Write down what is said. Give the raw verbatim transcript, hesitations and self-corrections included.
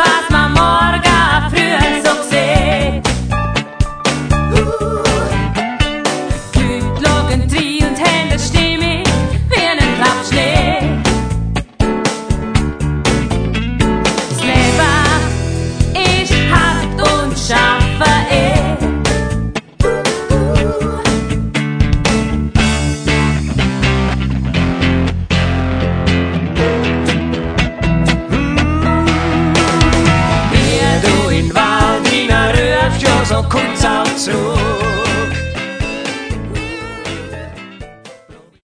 was man morgen früh so sieht. Leute lagen drin und Hände stimmig wie einen Klapp Schnee. Das Leben ist hart und schaffe eh. So kurz auch zu.